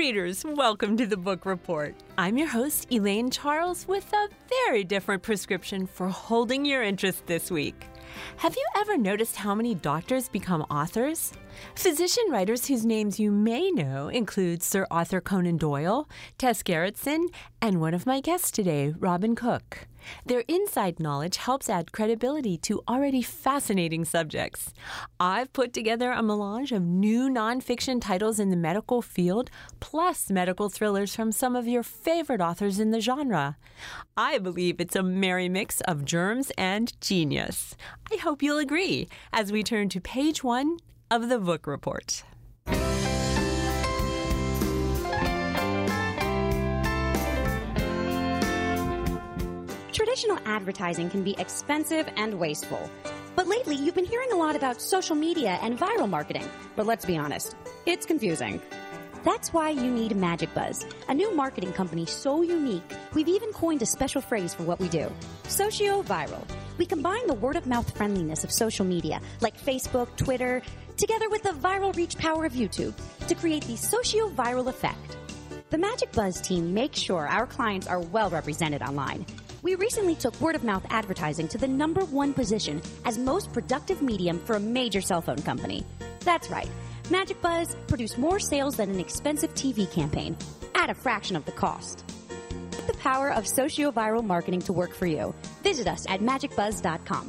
Readers, welcome to the Book Report. I'm your host, Elaine Charles, with a very different prescription for holding your interest this week. Have you ever noticed how many doctors become authors? Physician writers whose names you may know include Sir Arthur Conan Doyle, Tess Gerritsen, and one of my guests today, Robin Cook. Their inside knowledge helps add credibility to already fascinating subjects. I've put together a melange of new nonfiction titles in the medical field, plus medical thrillers from some of your favorite authors in the genre. I believe it's a merry mix of germs and genius. I hope you'll agree as we turn to page 1 of the Book Report. Traditional advertising can be expensive and wasteful. But lately, you've been hearing a lot about social media and viral marketing. But let's be honest, it's confusing. That's why you need MagicBuzz, a new marketing company so unique, we've even coined a special phrase for what we do: socio-viral. We combine the word-of-mouth friendliness of social media, like Facebook, Twitter, together with the viral reach power of YouTube to create the socio-viral effect. The MagicBuzz team makes sure our clients are well represented online. We recently took word-of-mouth advertising to the #1 position as most productive medium for a major cell phone company. That's right. MagicBuzz produced more sales than an expensive TV campaign at a fraction of the cost. Put the power of socio-viral marketing to work for you. Visit us at magicbuzz.com.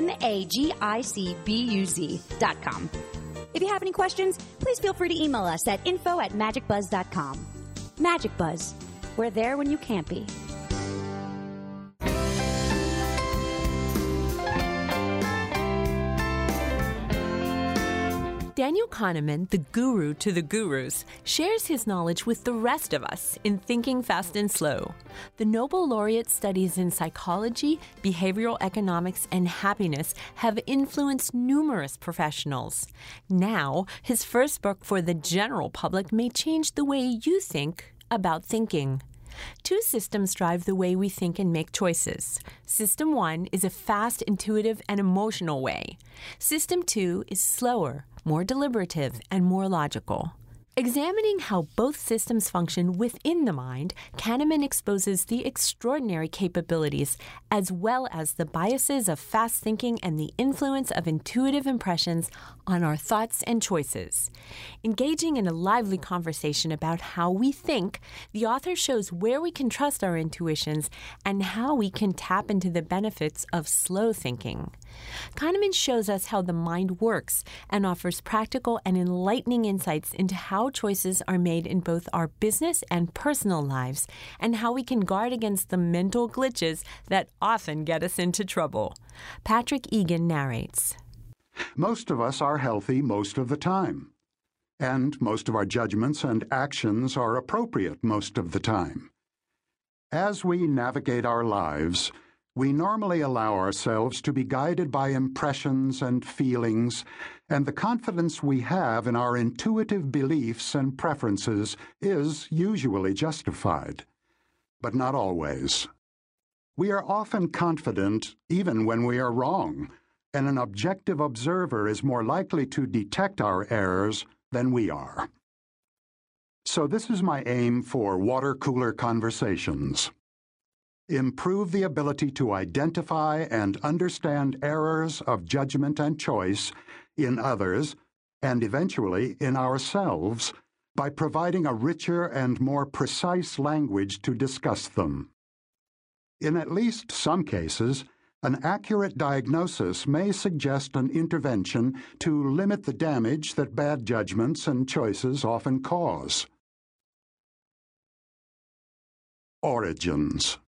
MAGICBUZ.com. If you have any questions, please feel free to email us at info@magicbuzz.com. MagicBuzz. We're there when you can't be. Daniel Kahneman, the guru to the gurus, shares his knowledge with the rest of us in Thinking Fast and Slow. The Nobel laureate studies in psychology, behavioral economics, and happiness have influenced numerous professionals. Now, his first book for the general public may change the way you think about thinking. Two systems drive the way we think and make choices. System 1 is a fast, intuitive, and emotional way. System 2 is slower, more deliberative, and more logical. Examining how both systems function within the mind, Kahneman exposes the extraordinary capabilities as well as the biases of fast thinking and the influence of intuitive impressions on our thoughts and choices. Engaging in a lively conversation about how we think, the author shows where we can trust our intuitions and how we can tap into the benefits of slow thinking. Kahneman shows us how the mind works and offers practical and enlightening insights into how choices are made in both our business and personal lives, and how we can guard against the mental glitches that often get us into trouble. Patrick Egan narrates. Most of us are healthy most of the time, and most of our judgments and actions are appropriate most of the time. As we navigate our lives, we normally allow ourselves to be guided by impressions and feelings, and the confidence we have in our intuitive beliefs and preferences is usually justified, but not always. We are often confident even when we are wrong, and an objective observer is more likely to detect our errors than we are. So this is my aim for water cooler conversations. Improve the ability to identify and understand errors of judgment and choice in others, and eventually in ourselves, by providing a richer and more precise language to discuss them. In at least some cases, an accurate diagnosis may suggest an intervention to limit the damage that bad judgments and choices often cause. Origins.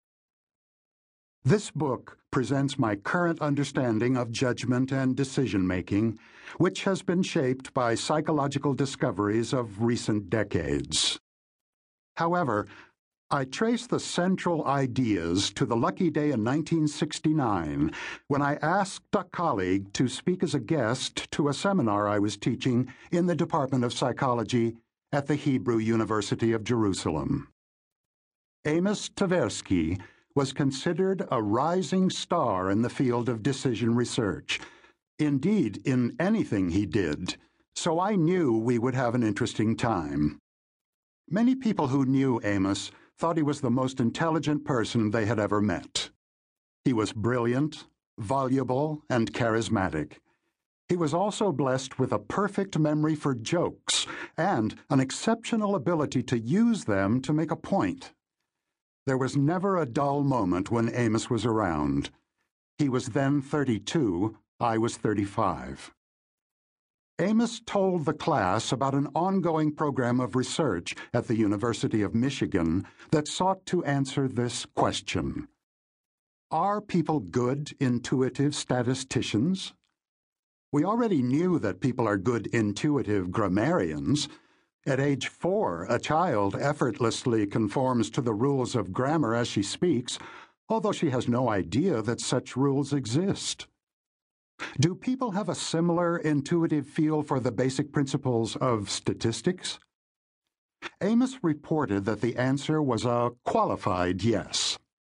This book presents my current understanding of judgment and decision-making, which has been shaped by psychological discoveries of recent decades. However, I trace the central ideas to the lucky day in 1969 when I asked a colleague to speak as a guest to a seminar I was teaching in the Department of Psychology at the Hebrew University of Jerusalem. Amos Tversky was considered a rising star in the field of decision research, indeed in anything he did, so I knew we would have an interesting time. Many people who knew Amos thought he was the most intelligent person they had ever met. He was brilliant, voluble, and charismatic. He was also blessed with a perfect memory for jokes and an exceptional ability to use them to make a point. There was never a dull moment when Amos was around. He was then 32, I was 35. Amos told the class about an ongoing program of research at the University of Michigan that sought to answer this question. Are people good, intuitive statisticians? We already knew that people are good, intuitive grammarians. At age 4, a child effortlessly conforms to the rules of grammar as she speaks, although she has no idea that such rules exist. Do people have a similar intuitive feel for the basic principles of statistics? Amos reported that the answer was a qualified yes.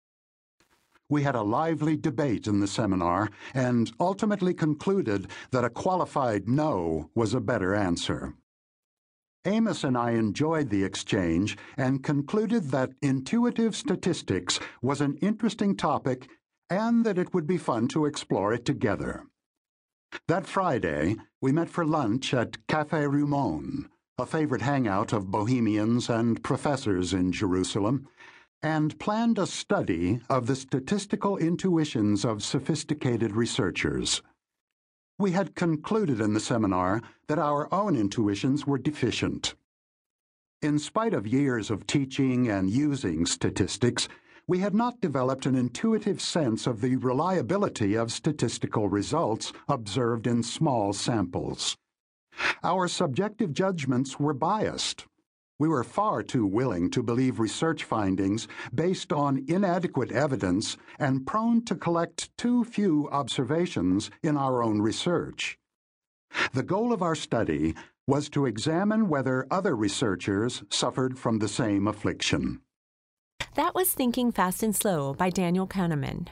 We had a lively debate in the seminar and ultimately concluded that a qualified no was a better answer. Amos and I enjoyed the exchange and concluded that intuitive statistics was an interesting topic and that it would be fun to explore it together. That Friday, we met for lunch at Café Rumon, a favorite hangout of bohemians and professors in Jerusalem, and planned a study of the statistical intuitions of sophisticated researchers. We had concluded in the seminar that our own intuitions were deficient. In spite of years of teaching and using statistics, we had not developed an intuitive sense of the reliability of statistical results observed in small samples. Our subjective judgments were biased. We were far too willing to believe research findings based on inadequate evidence and prone to collect too few observations in our own research. The goal of our study was to examine whether other researchers suffered from the same affliction. That was Thinking Fast and Slow by Daniel Kahneman.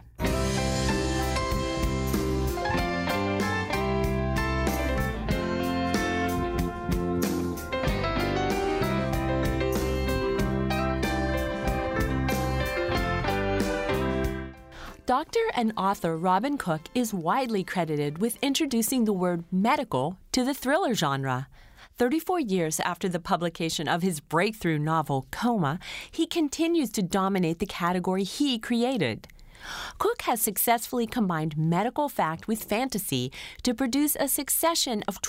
Doctor and author Robin Cook is widely credited with introducing the word medical to the thriller genre. 34 years after the publication of his breakthrough novel, Coma, he continues to dominate the category he created. Cook has successfully combined medical fact with fantasy to produce a succession of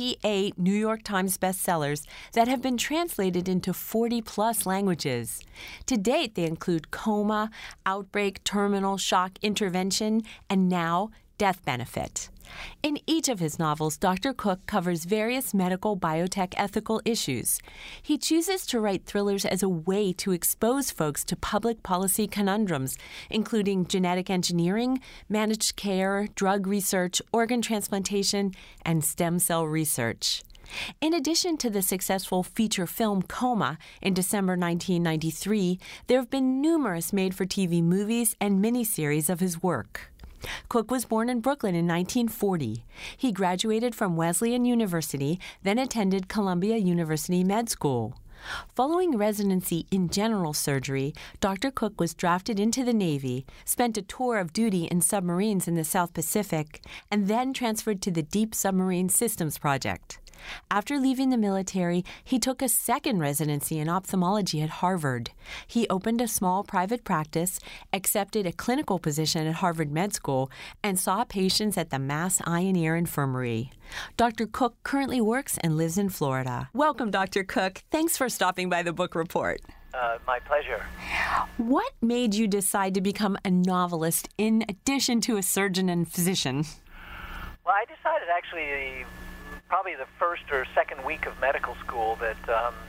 28 New York Times bestsellers that have been translated into 40-plus languages. To date, they include Coma, Outbreak, Terminal, Shock, Intervention, and now Death Benefit. In each of his novels, Dr. Cook covers various medical biotech ethical issues. He chooses to write thrillers as a way to expose folks to public policy conundrums, including genetic engineering, managed care, drug research, organ transplantation, and stem cell research. In addition to the successful feature film Coma in December 1993, there have been numerous made-for-TV movies and miniseries of his work. Cook was born in Brooklyn in 1940. He graduated from Wesleyan University, then attended Columbia University Med School. Following residency in general surgery, Dr. Cook was drafted into the Navy, spent a tour of duty in submarines in the South Pacific, and then transferred to the Deep Submarine Systems Project. After leaving the military, he took a second residency in ophthalmology at Harvard. He opened a small private practice, accepted a clinical position at Harvard Med School, and saw patients at the Mass Eye and Ear Infirmary. Dr. Cook currently works and lives in Florida. Welcome, Dr. Cook. Thanks for stopping by the Book Report. My pleasure. What made you decide to become a novelist in addition to a surgeon and physician? Well, I decided actually probably the first or second week of medical school that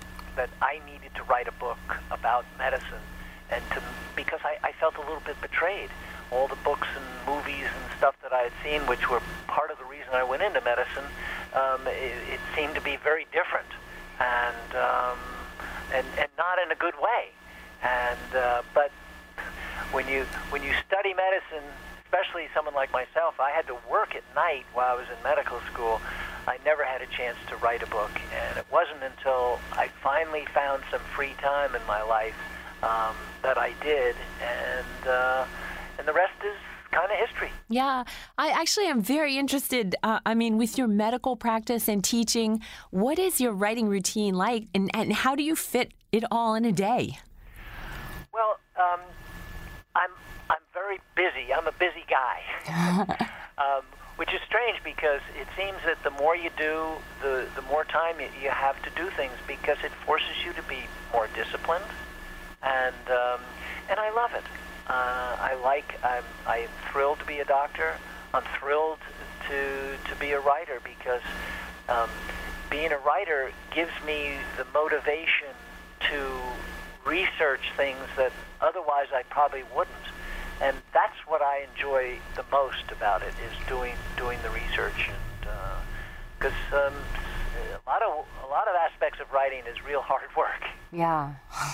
I needed to write a book about medicine, and because I felt a little bit betrayed. All the books and movies and stuff that I had seen, which were part of the reason I went into medicine, it seemed to be very different, and not in a good way. But when you study medicine, especially someone like myself, I had to work at night while I was in medical school. I never had a chance to write a book, and it wasn't until I finally found some free time in my life that I did, and the rest is kind of history. Yeah, I actually am very interested. With your medical practice and teaching, what is your writing routine like, and how do you fit it all in a day? Well, I'm very busy. I'm a busy guy, which is strange because it seems that the more you do, the more time you have to do things, because it forces you to be more disciplined, and I love it. I'm thrilled to be a doctor. I'm thrilled to be a writer, because being a writer gives me the motivation to research things that otherwise I probably wouldn't. And that's what I enjoy the most about it, is doing the research, and because a lot of aspects of writing is real hard work. Yeah.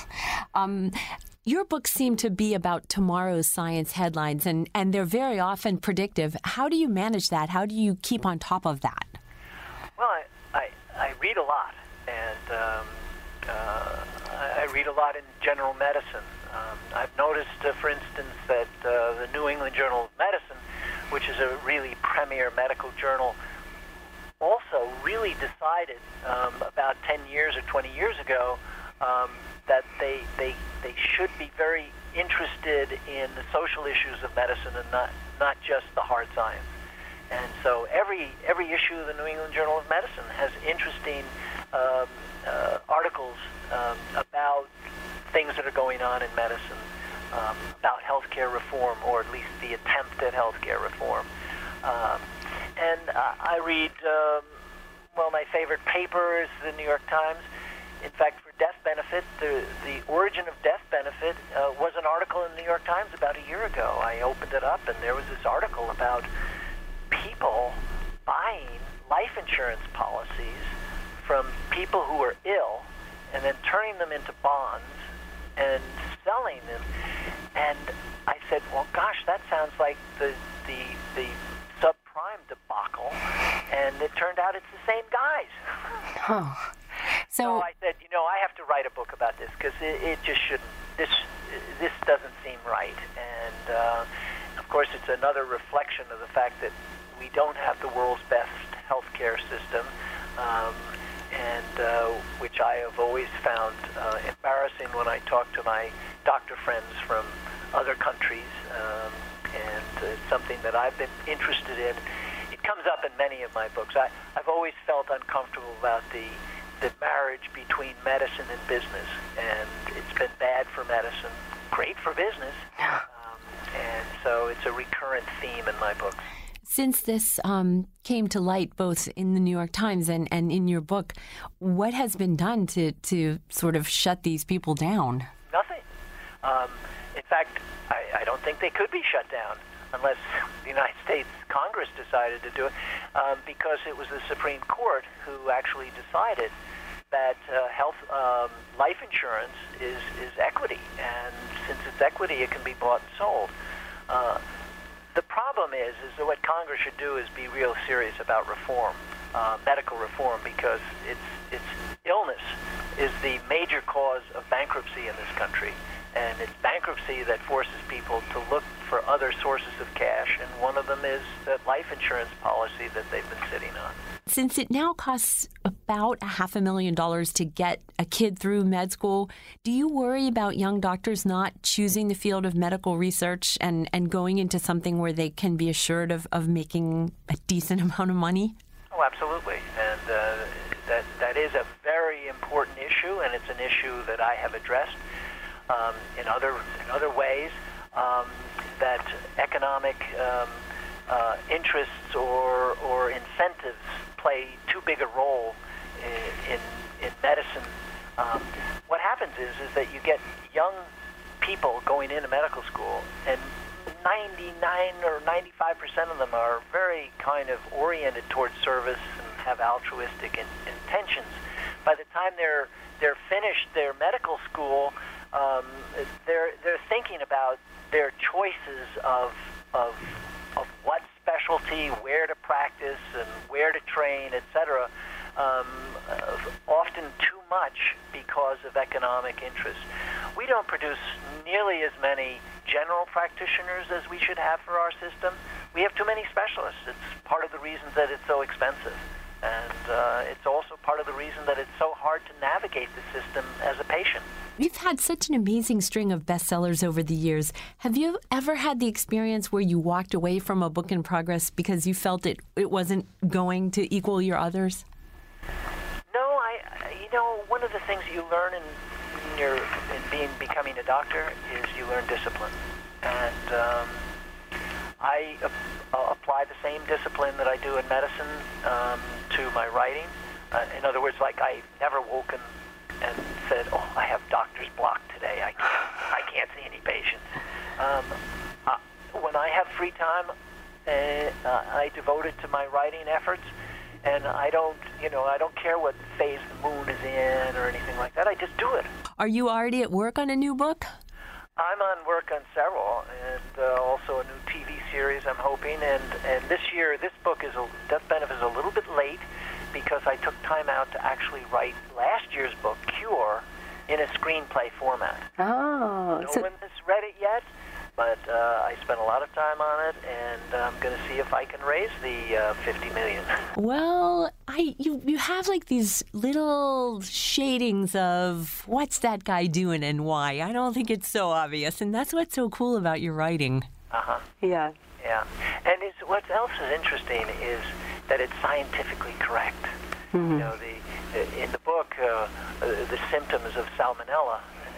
Your books seem to be about tomorrow's science headlines, and they're very often predictive. How do you manage that? How do you keep on top of that? Well, I read a lot, and I read a lot in general medicine. I've noticed, for instance, that the New England Journal of Medicine, which is a really premier medical journal, also really decided about 10 years or 20 years ago that they should be very interested in the social issues of medicine, and not just the hard science. And so every issue of the New England Journal of Medicine has interesting articles about things that are going on in medicine, about healthcare reform, or at least the attempt at healthcare reform. And I read, my favorite paper is the New York Times. In fact, for death benefit, the origin of death benefit was an article in the New York Times about a year ago. I opened it up, and there was this article about people buying life insurance policies from people who are ill, and then turning them into bonds and selling them. And I said, well, gosh, that sounds like the subprime debacle. And it turned out it's the same guys. Oh. So I said, I have to write a book about this, because it just shouldn't. This doesn't seem right. And of course, it's another reflection of the fact that we don't have the world's best healthcare system, which I have always found embarrassing when I talk to my doctor friends from other countries, and it's something that I've been interested in. It comes up in many of my books. I've always felt uncomfortable about the marriage between medicine and business, and it's been bad for medicine, great for business, and so it's a recurrent theme in my books. Since this came to light both in the New York Times and in your book, what has been done to sort of shut these people down? Nothing. In fact, I don't think they could be shut down unless the United States Congress decided to do it, because it was the Supreme Court who actually decided that life insurance is equity, and since it's equity, it can be bought and sold. The problem is that what Congress should do is be real serious about reform, medical reform, because it's illness is the major cause of bankruptcy in this country, and it's bankruptcy that forces people to look for other sources of cash, and one of them is that life insurance policy that they've been sitting on. Since it now costs about $500,000 to get a kid through med school, do you worry about young doctors not choosing the field of medical research and going into something where they can be assured of making a decent amount of money? Oh, absolutely. And that is a very important issue, and it's an issue that I have addressed in other ways, that economic interests or incentives play too big a role in medicine. What happens is that you get young people going into medical school, and 99 or 95% of them are very kind of oriented towards service and have altruistic intentions. By the time they're finished their medical school, they're thinking about their choices of what specialty, where to practice, and where to train, etc., often too much because of economic interest. We don't produce nearly as many general practitioners as we should have for our system. We have too many specialists. It's part of the reason that it's so expensive. And it's also part of the reason that it's so hard to navigate the system as a patient. You've had such an amazing string of bestsellers over the years. Have you ever had the experience where you walked away from a book in progress because you felt it wasn't going to equal your others? No, one of the things you learn in becoming a doctor is you learn discipline. And I apply the same discipline that I do in medicine to my writing. In other words, like I never woken and said, "Oh, I have doctor's block today. I can't see any patients." When I have free time, I devote it to my writing efforts, and I don't care what phase the moon is in or anything like that. I just do it. Are you already at work on a new book? I'm on work on several, and also a new TV series I'm hoping. And this year, this book Death Benefit is a little bit late because I took time out to actually write last year's book, Cure, in a screenplay format. Oh. No one has read it yet, but I spent a lot of time on it, and I'm going to see if I can raise the $50 million. Well, you have like these little shadings of what's that guy doing and why. I don't think it's so obvious, and that's what's so cool about your writing. Uh-huh. Yeah. Yeah. And what else is interesting is that it's scientifically correct. Mm-hmm. In the book, the symptoms of salmonella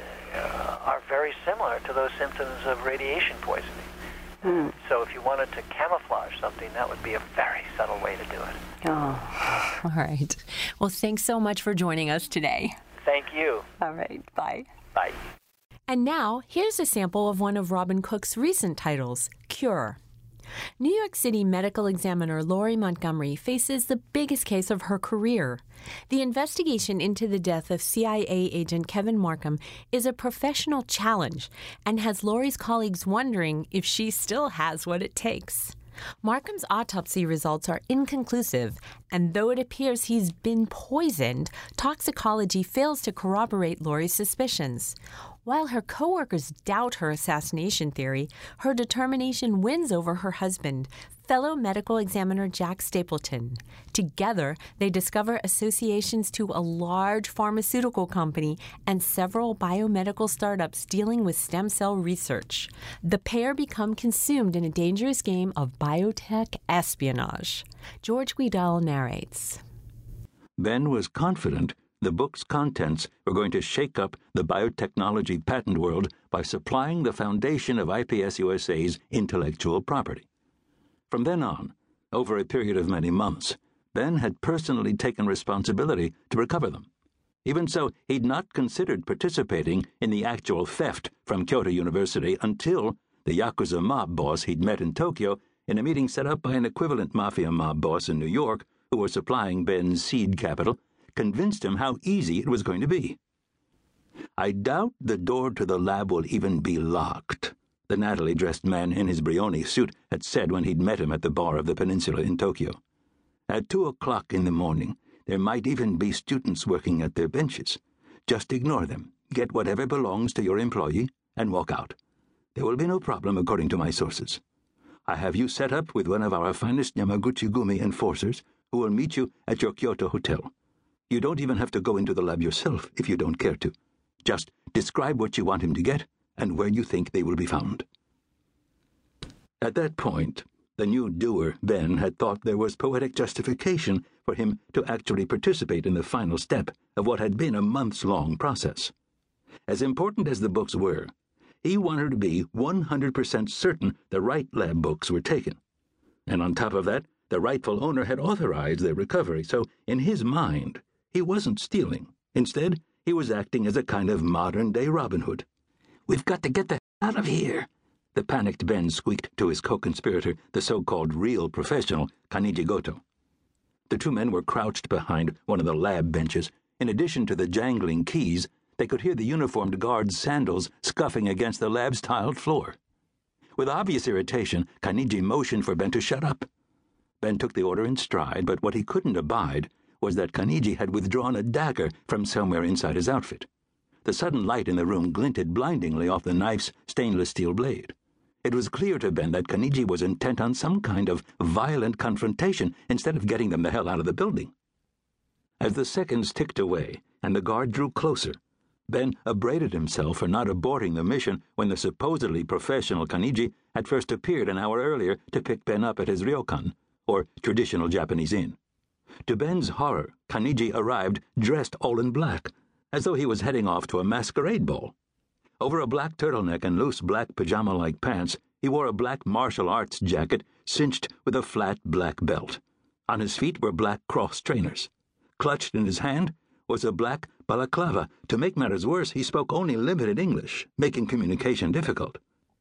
are very similar to those symptoms of radiation poisoning. Mm. So if you wanted to camouflage something, that would be a very subtle way to do it. Oh, all right. Well, thanks so much for joining us today. Thank you. All right. Bye. Bye. And now, here's a sample of one of Robin Cook's recent titles, Cure. New York City medical examiner Lori Montgomery faces the biggest case of her career. The investigation into the death of CIA agent Kevin Markham is a professional challenge and has Lori's colleagues wondering if she still has what it takes. Markham's autopsy results are inconclusive, and though it appears he's been poisoned, toxicology fails to corroborate Lori's suspicions. While her coworkers doubt her assassination theory, her determination wins over her husband, fellow medical examiner Jack Stapleton. Together, they discover associations to a large pharmaceutical company and several biomedical startups dealing with stem cell research. The pair become consumed in a dangerous game of biotech espionage. George Guidall narrates. Ben was confident the book's contents were going to shake up the biotechnology patent world by supplying the foundation of IPS USA's intellectual property. From then on, over a period of many months, Ben had personally taken responsibility to recover them. Even so, he'd not considered participating in the actual theft from Kyoto University until the Yakuza mob boss he'd met in Tokyo in a meeting set up by an equivalent mafia mob boss in New York who was supplying Ben's seed capital, convinced him how easy it was going to be. "I doubt the door to the lab will even be locked," the nattily-dressed man in his Brioni suit had said when he'd met him at the bar of the Peninsula in Tokyo. "At 2 o'clock in the morning, there might even be students working at their benches. Just ignore them, get whatever belongs to your employee, and walk out. There will be no problem according to my sources. I have you set up with one of our finest Yamaguchi-gumi enforcers who will meet you at your Kyoto hotel. You don't even have to go into the lab yourself if you don't care to. Just describe what you want him to get and where you think they will be found." At that point, the new doer, Ben, had thought there was poetic justification for him to actually participate in the final step of what had been a months-long process. As important as the books were, he wanted to be 100% certain the right lab books were taken. And on top of that, the rightful owner had authorized their recovery, so in his mind, he wasn't stealing. Instead, he was acting as a kind of modern-day Robin Hood. "We've got to get the hell out of here," the panicked Ben squeaked to his co-conspirator, the so-called real professional, Kaniji Goto. The two men were crouched behind one of the lab benches. In addition to the jangling keys, they could hear the uniformed guard's sandals scuffing against the lab's tiled floor. With obvious irritation, Kaniji motioned for Ben to shut up. Ben took the order in stride, but what he couldn't abide was that Kaniji had withdrawn a dagger from somewhere inside his outfit. The sudden light in the room glinted blindingly off the knife's stainless steel blade. It was clear to Ben that Kaniji was intent on some kind of violent confrontation instead of getting them the hell out of the building. As the seconds ticked away and the guard drew closer, Ben upbraided himself for not aborting the mission when the supposedly professional Kaniji had first appeared an hour earlier to pick Ben up at his ryokan, or traditional Japanese inn. To Ben's horror, Kaniji arrived dressed all in black, as though he was heading off to a masquerade ball. Over a black turtleneck and loose black pajama-like pants, he wore a black martial arts jacket cinched with a flat black belt. On his feet were black cross trainers. Clutched in his hand was a black balaclava. To make matters worse, he spoke only limited English, making communication difficult.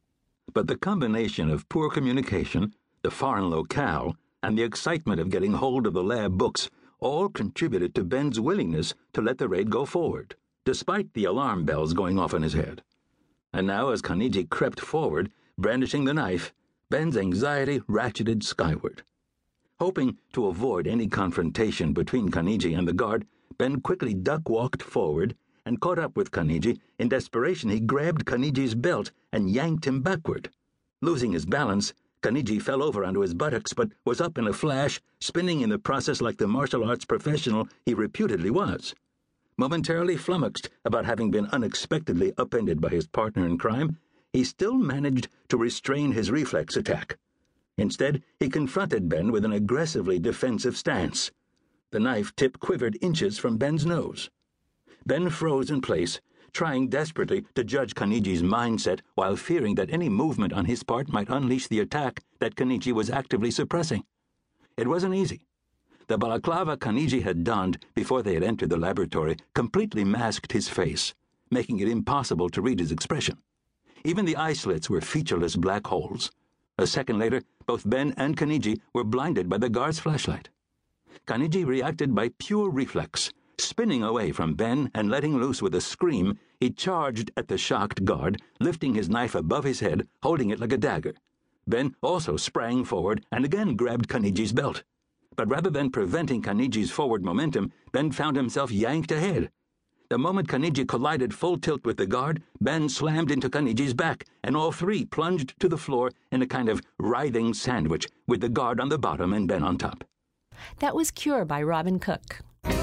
But the combination of poor communication, the foreign locale, and the excitement of getting hold of the lab books all contributed to Ben's willingness to let the raid go forward, despite the alarm bells going off in his head. And now, as Kaniji crept forward, brandishing the knife, Ben's anxiety ratcheted skyward. Hoping to avoid any confrontation between Kaniji and the guard, Ben quickly duck-walked forward and caught up with Kaniji. In desperation, he grabbed Kaniji's belt and yanked him backward. Losing his balance, Kaniji fell over onto his buttocks, but was up in a flash, spinning in the process like the martial arts professional he reputedly was. Momentarily flummoxed about having been unexpectedly upended by his partner in crime, he still managed to restrain his reflex attack. Instead, he confronted Ben with an aggressively defensive stance. The knife tip quivered inches from Ben's nose. Ben froze in place, trying desperately to judge Kaniji's mindset while fearing that any movement on his part might unleash the attack that Kaniji was actively suppressing. It wasn't easy. The balaclava Kaniji had donned before they had entered the laboratory completely masked his face, making it impossible to read his expression. Even the eye slits were featureless black holes. A second later, both Ben and Kaniji were blinded by the guard's flashlight. Kaniji reacted by pure reflex. Spinning away from Ben and letting loose with a scream, he charged at the shocked guard, lifting his knife above his head, holding it like a dagger. Ben also sprang forward and again grabbed Kaniji's belt. But rather than preventing Kaniji's forward momentum, Ben found himself yanked ahead. The moment Kaniji collided full tilt with the guard, Ben slammed into Kaniji's back, and all three plunged to the floor in a kind of writhing sandwich, with the guard on the bottom and Ben on top. That was Cure by Robin Cook.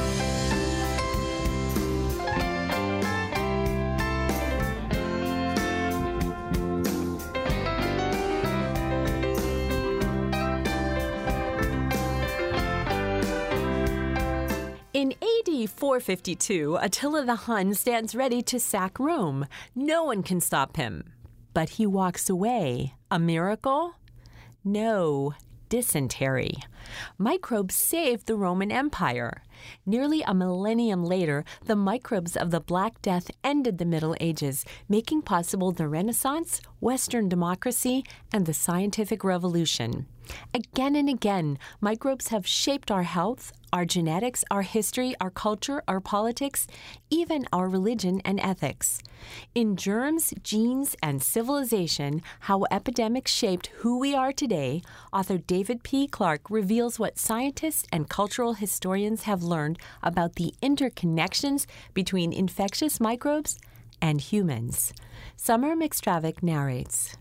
In AD 452, Attila the Hun stands ready to sack Rome. No one can stop him. But he walks away. A miracle? No. Dysentery. Microbes saved the Roman Empire. Nearly a millennium later, the microbes of the Black Death ended the Middle Ages, making possible the Renaissance, Western democracy, and the scientific revolution. Again and again, microbes have shaped our health, our genetics, our history, our culture, our politics, even our religion and ethics. In Germs, Genes, and Civilization, How Epidemics Shaped Who We Are Today, author David P. Clark reveals what scientists and cultural historians have learned about the interconnections between infectious microbes and humans. Summer McStravick narrates.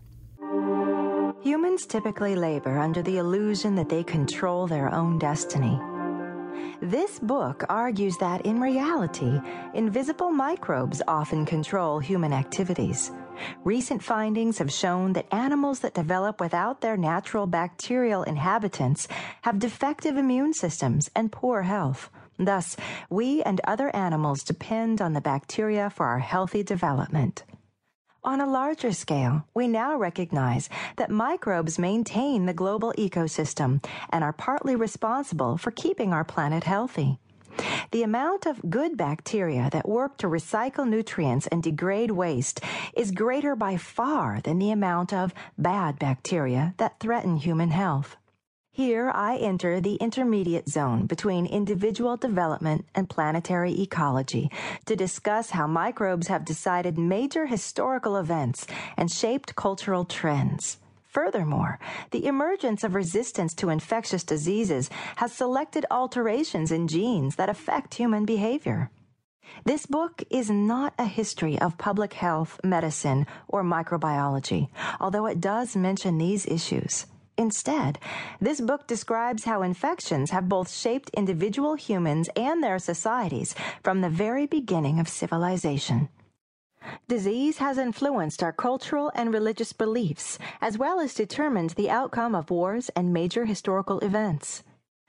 Humans typically labor under the illusion that they control their own destiny. This book argues that, in reality, invisible microbes often control human activities. Recent findings have shown that animals that develop without their natural bacterial inhabitants have defective immune systems and poor health. Thus, we and other animals depend on the bacteria for our healthy development. On a larger scale, we now recognize that microbes maintain the global ecosystem and are partly responsible for keeping our planet healthy. The amount of good bacteria that work to recycle nutrients and degrade waste is greater by far than the amount of bad bacteria that threaten human health. Here I enter the intermediate zone between individual development and planetary ecology to discuss how microbes have decided major historical events and shaped cultural trends. Furthermore, the emergence of resistance to infectious diseases has selected alterations in genes that affect human behavior. This book is not a history of public health, medicine, or microbiology, although it does mention these issues. Instead, this book describes how infections have both shaped individual humans and their societies from the very beginning of civilization. Disease has influenced our cultural and religious beliefs, as well as determined the outcome of wars and major historical events.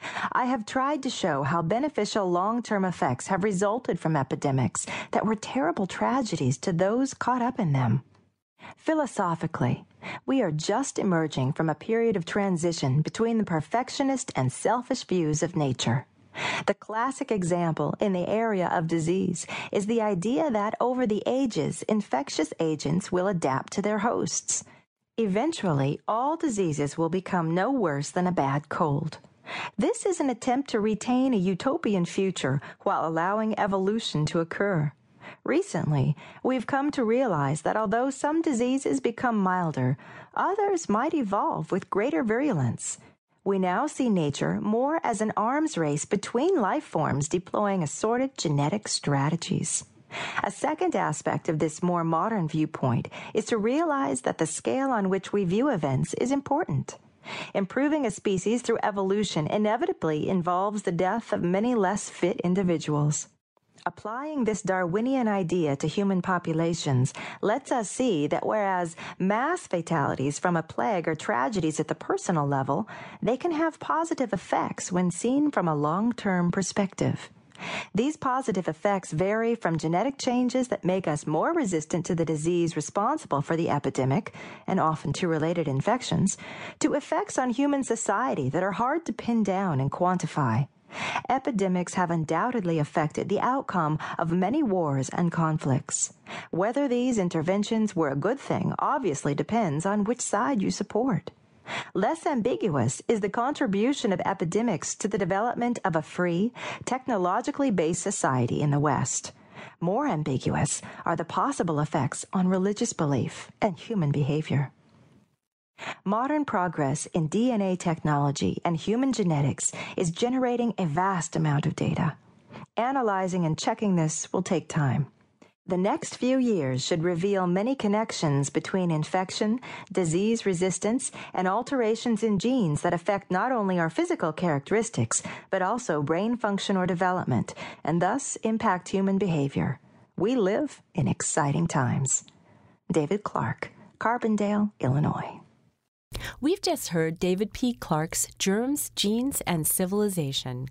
I have tried to show how beneficial long-term effects have resulted from epidemics that were terrible tragedies to those caught up in them. Philosophically, we are just emerging from a period of transition between the perfectionist and selfish views of nature. The classic example in the area of disease is the idea that over the ages, infectious agents will adapt to their hosts. Eventually, all diseases will become no worse than a bad cold. This is an attempt to retain a utopian future while allowing evolution to occur. Recently, we've come to realize that although some diseases become milder, others might evolve with greater virulence. We now see nature more as an arms race between life forms deploying assorted genetic strategies. A second aspect of this more modern viewpoint is to realize that the scale on which we view events is important. Improving a species through evolution inevitably involves the death of many less fit individuals. Applying this Darwinian idea to human populations lets us see that whereas mass fatalities from a plague are tragedies at the personal level, they can have positive effects when seen from a long-term perspective. These positive effects vary from genetic changes that make us more resistant to the disease responsible for the epidemic, and often to related infections, to effects on human society that are hard to pin down and quantify. Epidemics have undoubtedly affected the outcome of many wars and conflicts. Whether these interventions were a good thing obviously depends on which side you support. Less ambiguous is the contribution of epidemics to the development of a free, technologically based society in the West. More ambiguous are the possible effects on religious belief and human behavior. Modern progress in DNA technology and human genetics is generating a vast amount of data. Analyzing and checking this will take time. The next few years should reveal many connections between infection, disease resistance, and alterations in genes that affect not only our physical characteristics, but also brain function or development, and thus impact human behavior. We live in exciting times. David Clark, Carbondale, Illinois. We've just heard David P. Clark's Germs, Genes, and Civilization.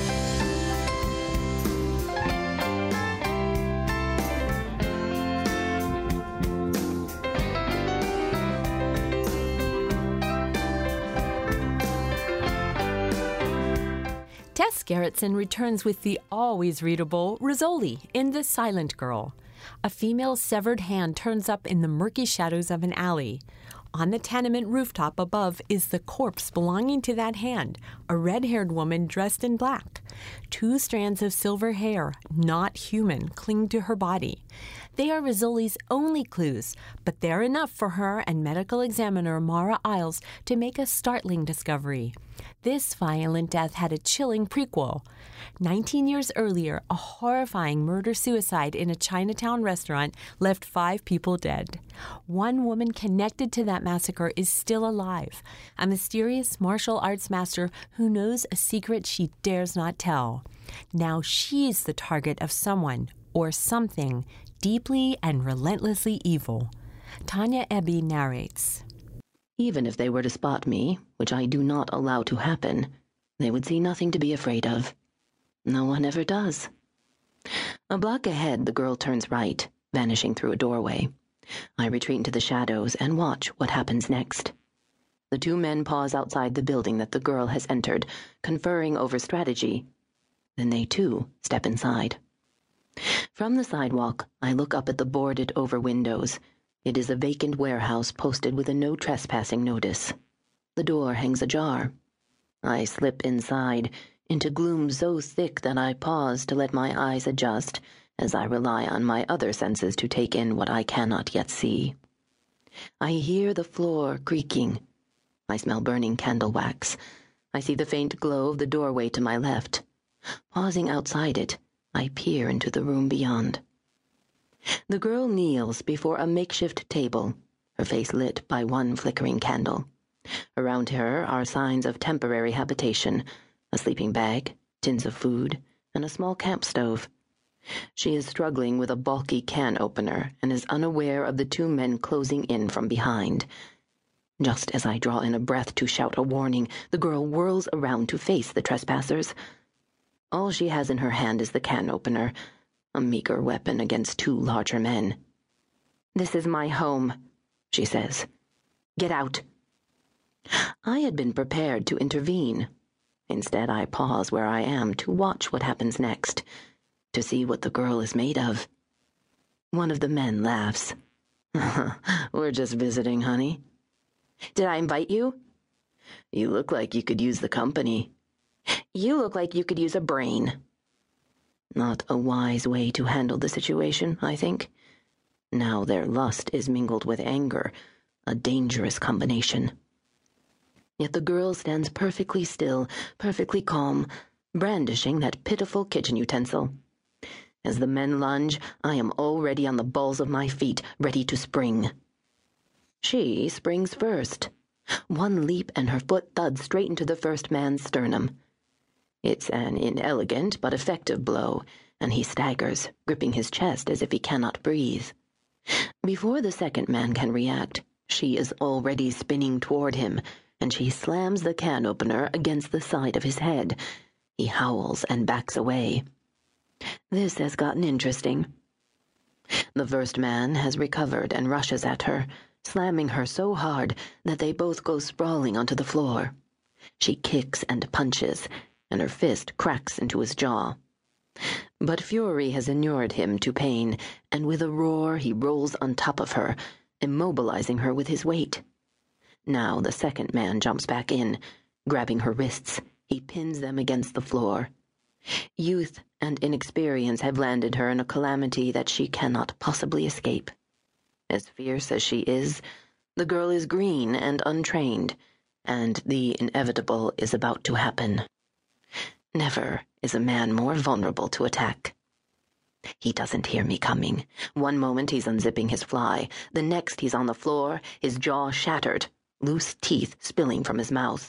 Tess Gerritsen returns with the always readable Rizzoli in The Silent Girl. A female's severed hand turns up in the murky shadows of an alley. On the tenement rooftop above is the corpse belonging to that hand, a red-haired woman dressed in black. 2 strands of silver hair, not human, cling to her body. They are Rizzoli's only clues, but they're enough for her and medical examiner Mara Isles to make a startling discovery. This violent death had a chilling prequel. 19 years earlier, a horrifying murder-suicide in a Chinatown restaurant left 5 people dead. One woman connected to that massacre is still alive, a mysterious martial arts master who knows a secret she dares not tell. Now she's the target of someone, or something, deeply and relentlessly evil. Tanya Eby narrates. Even if they were to spot me, which I do not allow to happen, they would see nothing to be afraid of. No one ever does. A block ahead, the girl turns right, vanishing through a doorway. I retreat into the shadows and watch what happens next. The 2 men pause outside the building that the girl has entered, conferring over strategy. Then they, too, step inside. From the sidewalk, I look up at the boarded-over windows. It is a vacant warehouse posted with a no trespassing notice. The door hangs ajar. I slip inside, into gloom so thick that I pause to let my eyes adjust as I rely on my other senses to take in what I cannot yet see. I hear the floor creaking. I smell burning candle wax. I see the faint glow of the doorway to my left. Pausing outside it, I peer into the room beyond. The girl kneels before a makeshift table, her face lit by one flickering candle. Around her are signs of temporary habitation, a sleeping bag, tins of food, and a small camp stove. She is struggling with a bulky can opener and is unaware of the two men closing in from behind. Just as I draw in a breath to shout a warning, the girl whirls around to face the trespassers. All she has in her hand is the can opener, a meager weapon against two larger men. "This is my home," she says. "Get out." I had been prepared to intervene. Instead, I pause where I am to watch what happens next, to see what the girl is made of. One of the men laughs. "We're just visiting, honey." "Did I invite you?" "You look like you could use the company." "You look like you could use a brain." Not a wise way to handle the situation, I think. Now their lust is mingled with anger, a dangerous combination. Yet the girl stands perfectly still, perfectly calm, brandishing that pitiful kitchen utensil. As the men lunge, I am already on the balls of my feet, ready to spring. She springs first. One leap and her foot thuds straight into the first man's sternum. It's an inelegant but effective blow, and he staggers, gripping his chest as if he cannot breathe. Before the second man can react, she is already spinning toward him, and she slams the can opener against the side of his head. He howls and backs away. This has gotten interesting. The first man has recovered and rushes at her, slamming her so hard that they both go sprawling onto the floor. She kicks and punches, and her fist cracks into his jaw. But fury has inured him to pain, and with a roar he rolls on top of her, immobilizing her with his weight. Now the second man jumps back in. Grabbing her wrists, he pins them against the floor. Youth and inexperience have landed her in a calamity that she cannot possibly escape. As fierce as she is, the girl is green and untrained, and the inevitable is about to happen. Never is a man more vulnerable to attack. He doesn't hear me coming. One moment he's unzipping his fly, the next he's on the floor, his jaw shattered, loose teeth spilling from his mouth.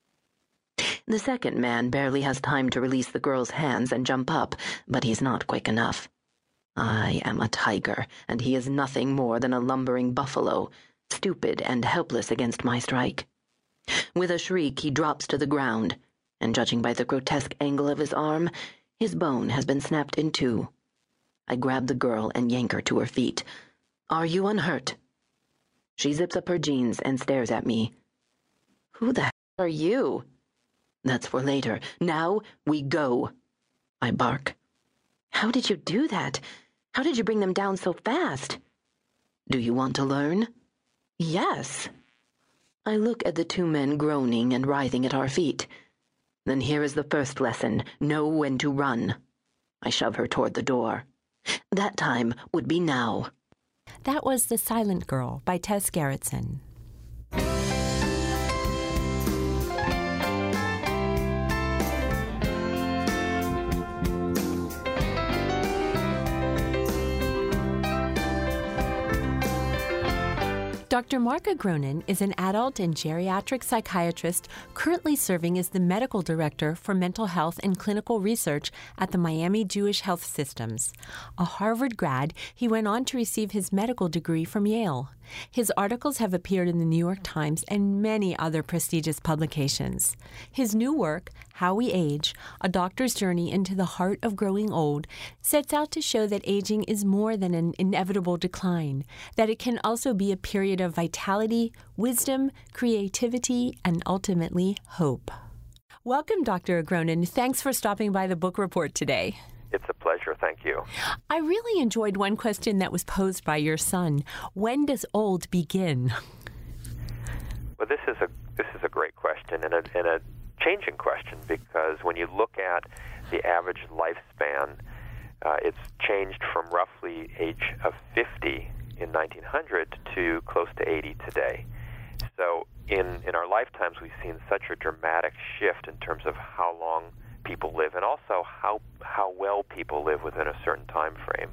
The second man barely has time to release the girl's hands and jump up, but he's not quick enough. I am a tiger, and he is nothing more than a lumbering buffalo, stupid and helpless against my strike. With a shriek, he drops to the ground, and judging by the grotesque angle of his arm, his bone has been snapped in two. I grab the girl and yank her to her feet. "Are you unhurt?" She zips up her jeans and stares at me. "Who the hell are you?" "That's for later. Now we go," I bark. "How did you do that? How did you bring them down so fast?" "Do you want to learn?" "Yes." I look at the two men groaning and writhing at our feet. "Then here is the first lesson. Know when to run." I shove her toward the door. That time would be now. That was The Silent Girl by Tess Gerritsen. Dr. Marka Gronin is an adult and geriatric psychiatrist currently serving as the medical director for mental health and clinical research at the Miami Jewish Health Systems. A Harvard grad, he went on to receive his medical degree from Yale. His articles have appeared in the New York Times and many other prestigious publications. His new work, How We Age, A Doctor's Journey into the Heart of Growing Old, sets out to show that aging is more than an inevitable decline, that it can also be a period of vitality, wisdom, creativity, and ultimately hope. Welcome, Dr. Gronin. Thanks for stopping by the Book Report today. It's a pleasure. Thank you. I really enjoyed one question that was posed by your son. When does old begin? Well, this is a great question and a changing question, because when you look at the average lifespan, it's changed from roughly age of 50 in 1900 to close to 80 today. So in our lifetimes, we've seen such a dramatic shift in terms of how long people live and also how well people live within a certain time frame.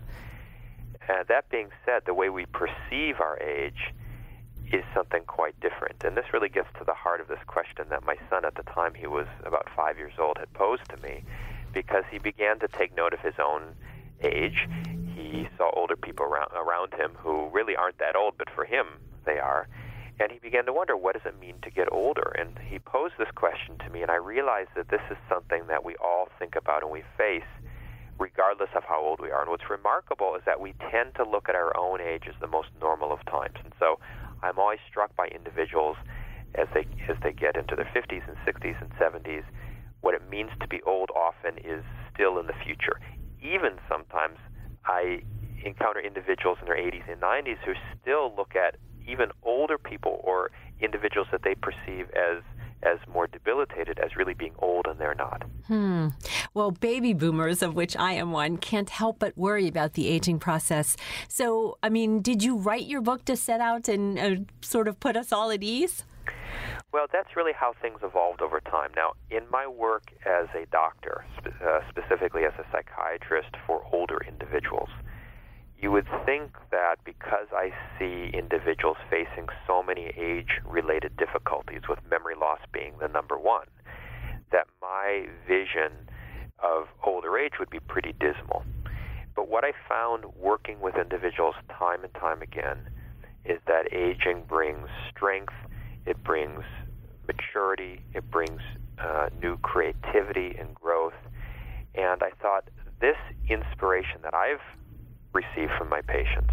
That being said, the way we perceive our age is something quite different. And this really gets to the heart of this question that my son, at the time he was about 5 years old, had posed to me, because he began to take note of his own age. He saw older people around him who really aren't that old, but for him, they are. And he began to wonder, what does it mean to get older? And he posed this question to me, and I realized that this is something that we all think about and we face regardless of how old we are. And what's remarkable is that we tend to look at our own age as the most normal of times. And so I'm always struck by individuals as they get into their 50s and 60s and 70s. What it means to be old often is still in the future. Even sometimes I encounter individuals in their 80s and 90s who still look at even older people or individuals that they perceive as more debilitated as really being old, and they're not. Well, baby boomers, of which I am one, can't help but worry about the aging process. So, I mean, did you write your book to set out and sort of put us all at ease? Well, that's really how things evolved over time. Now, in my work as a doctor, specifically as a psychiatrist for older individuals, you would think that because I see individuals facing so many age-related difficulties, with memory loss being the number one, that my vision of older age would be pretty dismal. But what I found working with individuals time and time again is that aging brings strength, it brings maturity, it brings new creativity and growth. And I thought this inspiration that I've received from my patients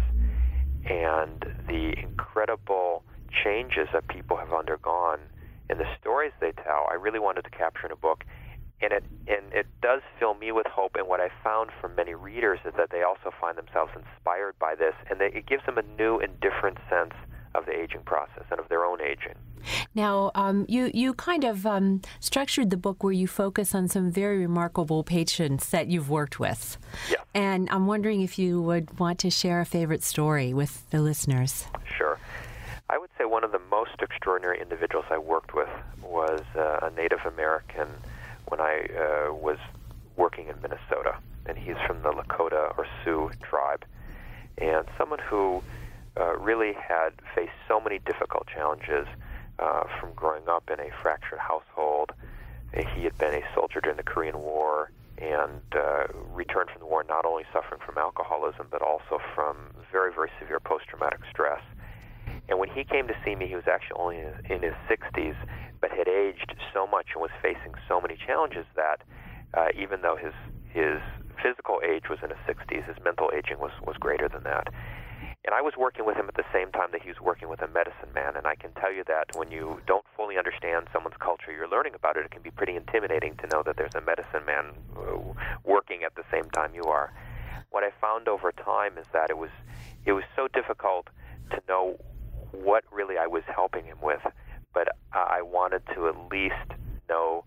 and the incredible changes that people have undergone in the stories they tell, I really wanted to capture in a book. And it does fill me with hope. And what I found from many readers is that they also find themselves inspired by this, and it gives them a new and different sense of the aging process and of their own aging. Now, you kind of structured the book where you focus on some very remarkable patients that you've worked with. Yeah. And I'm wondering if you would want to share a favorite story with the listeners. Sure. I would say one of the most extraordinary individuals I worked with was a Native American when I was working in Minnesota. And he's from the Lakota or Sioux tribe. And someone who really had faced so many difficult challenges from growing up in a fractured household. He had been a soldier during the Korean War and returned from the war not only suffering from alcoholism, but also from very, very severe post-traumatic stress. And when he came to see me, he was actually only in his 60s, but had aged so much and was facing so many challenges that even though his physical age was in his 60s, his mental aging was greater than that. And I was working with him at the same time that he was working with a medicine man, and I can tell you that when you don't fully understand someone's culture, you're learning about it, it can be pretty intimidating to know that there's a medicine man working at the same time you are. What I found over time is that it was so difficult to know what really I was helping him with, but I wanted to at least know,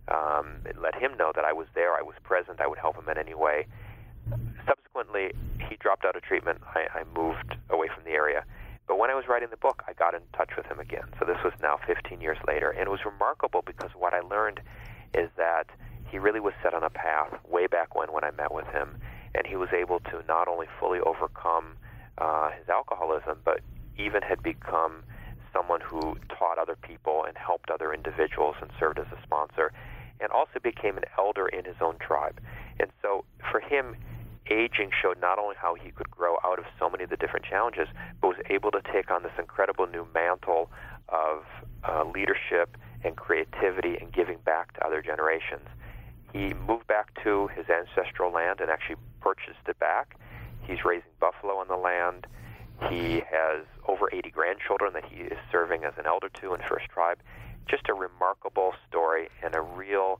let him know that I was there, I was present, I would help him in any way. Subsequently, he dropped out of treatment. I moved away from the area. But when I was writing the book, I got in touch with him again. So this was now 15 years later. And it was remarkable because what I learned is that he really was set on a path way back when I met with him. And he was able to not only fully overcome his alcoholism, but even had become someone who taught other people and helped other individuals and served as a sponsor, and also became an elder in his own tribe. And so for him, aging showed not only how he could grow out of so many of the different challenges, but was able to take on this incredible new mantle of leadership and creativity and giving back to other generations. He moved back to his ancestral land and actually purchased it back. He's raising buffalo on the land. He has over 80 grandchildren that he is serving as an elder to in First Tribe. Just a remarkable story and a real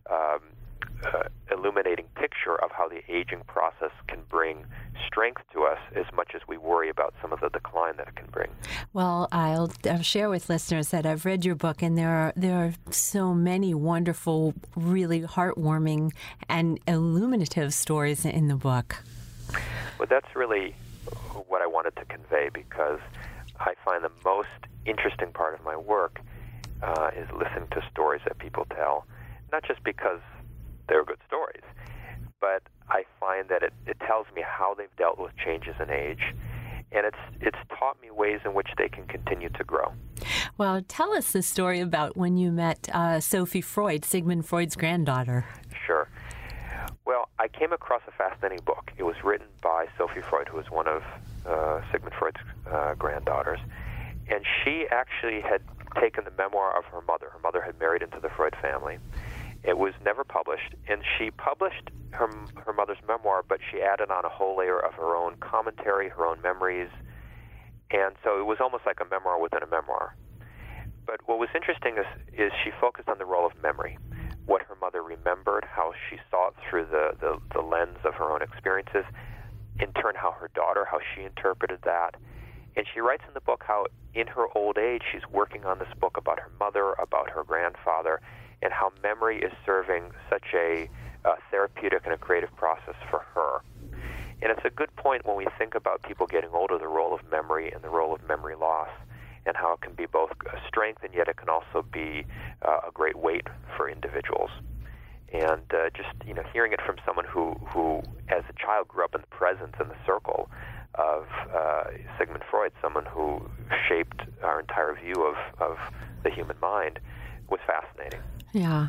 illuminating picture of how the aging process can bring strength to us as much as we worry about some of the decline that it can bring. Well, I'll share with listeners that I've read your book, and there are so many wonderful, really heartwarming and illuminative stories in the book. Well, that's really what I wanted to convey, because I find the most interesting part of my work is listening to stories that people tell, not just because they're good stories, but I find that it tells me how they've dealt with changes in age, and it's taught me ways in which they can continue to grow. Well, tell us the story about when you met Sophie Freud, Sigmund Freud's granddaughter. Sure. Well, I came across a fascinating book. It was written by Sophie Freud, who was one of Sigmund Freud's granddaughters, and she actually had taken the memoir of her mother. Her mother had married into the Freud family. It was never published, and she published her mother's memoir, but she added on a whole layer of her own commentary, her own memories, and so it was almost like a memoir within a memoir. But what was interesting is she focused on the role of memory, what her mother remembered, how she saw it through the lens of her own experiences, in turn how her daughter, how she interpreted that. And she writes in the book how in her old age she's working on this book about her mother, about her grandfather, and how memory is serving such a therapeutic and a creative process for her. And it's a good point when we think about people getting older, the role of memory and the role of memory loss, and how it can be both a strength and yet it can also be a great weight for individuals. And just hearing it from someone who as a child grew up in the presence and the circle of Sigmund Freud, someone who shaped our entire view of the human mind, was fascinating. Yeah.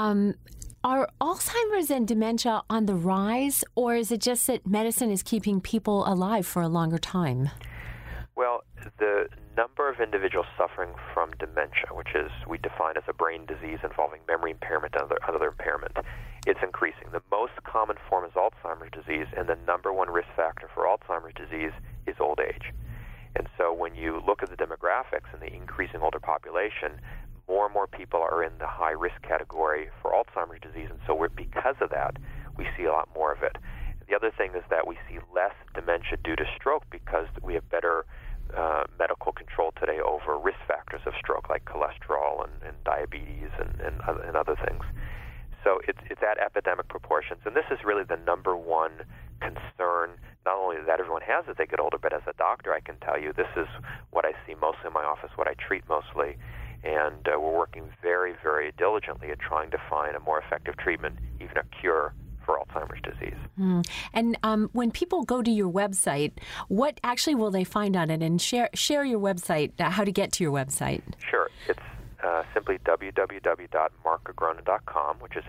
Are Alzheimer's and dementia on the rise, or is it just that medicine is keeping people alive for a longer time? Well, the number of individuals suffering from dementia, which is we define as a brain disease involving memory impairment and other impairment, it's increasing. The most common form is Alzheimer's disease, and the number one risk factor for Alzheimer's disease is old age. And so when you look at the demographics and the increasing older population, more and more people are in the high-risk category for Alzheimer's disease, and so because of that, we see a lot more of it. The other thing is that we see less dementia due to stroke because we have better medical control today over risk factors of stroke, like cholesterol and diabetes and other things. So it's at epidemic proportions, and this is really the number one concern, not only that everyone has as they get older, but as a doctor, I can tell you this is what I see mostly in my office, what I treat mostly, and we're working very, very diligently at trying to find a more effective treatment, even a cure for Alzheimer's disease. And when people go to your website, what actually will they find on it? And share your website, how to get to your website. Sure. It's simply www.marcagronin.com, which is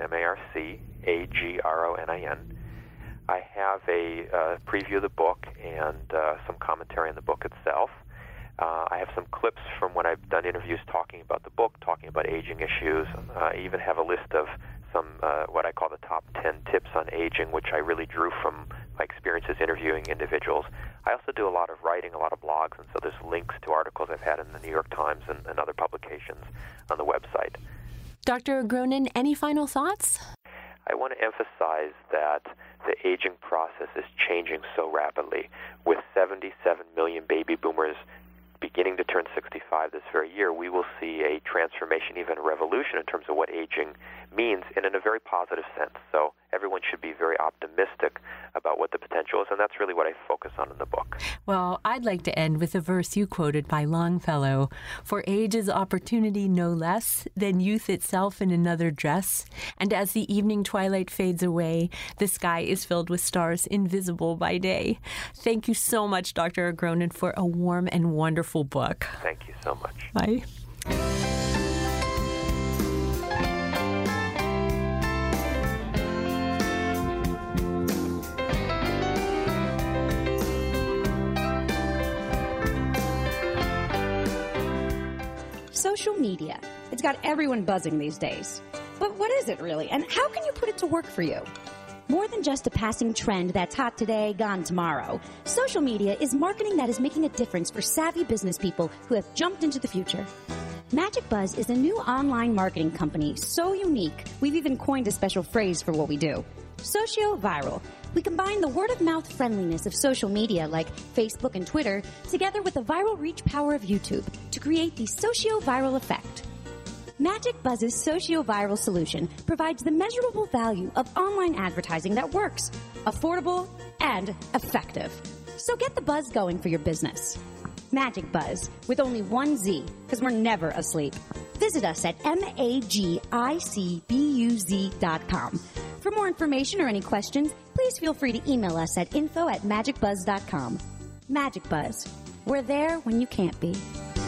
MarcAgronin. I have a preview of the book and some commentary on the book itself. I have some clips from when I've done interviews talking about the book, talking about aging issues. I even have a list of some what I call the top 10 tips on aging, which I really drew from my experiences interviewing individuals. I also do a lot of writing, a lot of blogs, and so there's links to articles I've had in the New York Times and other publications on the website. Dr. Agronin, any final thoughts? I want to emphasize that the aging process is changing so rapidly. With 77 million baby boomers beginning to turn 65 this very year, we will see a transformation, even a revolution in terms of what aging means, and in a very positive sense. So everyone should be very optimistic about what the potential is, and that's really what I focus on in the book. Well, I'd like to end with a verse you quoted by Longfellow. For age is opportunity no less than youth itself in another dress. And as the evening twilight fades away, the sky is filled with stars invisible by day. Thank you so much, Dr. Agronin, for a warm and wonderful book. Thank you so much. Bye. Social media. It's got everyone buzzing these days. But what is it really, and how can you put it to work for you? More than just a passing trend that's hot today, gone tomorrow, social media is marketing that is making a difference for savvy business people who have jumped into the future. Magic Buzz is a new online marketing company so unique, we've even coined a special phrase for what we do. Socio-viral. We combine the word-of-mouth friendliness of social media like Facebook and Twitter together with the viral reach power of YouTube to create the socio-viral effect. Magic Buzz's socio-viral solution provides the measurable value of online advertising that works, affordable, and effective. So get the buzz going for your business. Magic Buzz, with only one Z, because we're never asleep. Visit us at magicbuz.com. For more information or any questions, please feel free to email us at info@magicbuzz.com. Magic Buzz. We're there when you can't be.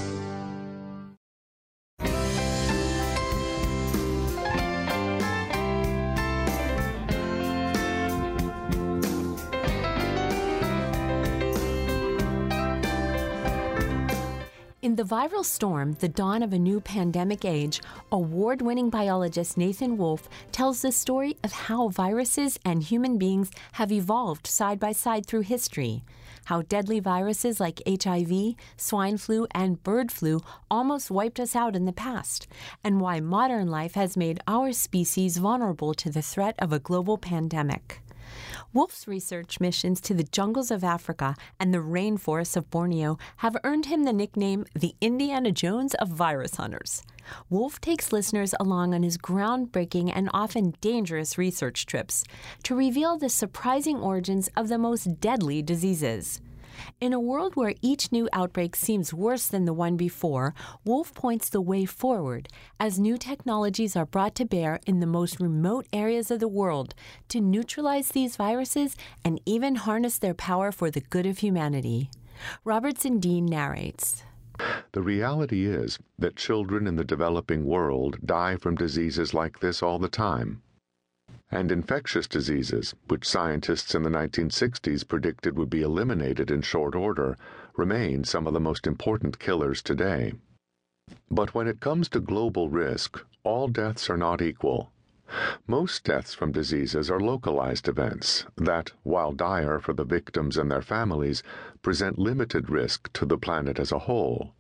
In The Viral Storm, The Dawn of a New Pandemic Age, award-winning biologist Nathan Wolfe tells the story of how viruses and human beings have evolved side by side through history, how deadly viruses like HIV, swine flu, and bird flu almost wiped us out in the past, and why modern life has made our species vulnerable to the threat of a global pandemic. Wolfe's research missions to the jungles of Africa and the rainforests of Borneo have earned him the nickname the Indiana Jones of virus hunters. Wolfe takes listeners along on his groundbreaking and often dangerous research trips to reveal the surprising origins of the most deadly diseases. In a world where each new outbreak seems worse than the one before, Wolfe points the way forward as new technologies are brought to bear in the most remote areas of the world to neutralize these viruses and even harness their power for the good of humanity. Robert Zindine narrates. The reality is that children in the developing world die from diseases like this all the time. And infectious diseases, which scientists in the 1960s predicted would be eliminated in short order, remain some of the most important killers today. But when it comes to global risk, all deaths are not equal. Most deaths from diseases are localized events that, while dire for the victims and their families, present limited risk to the planet as a whole.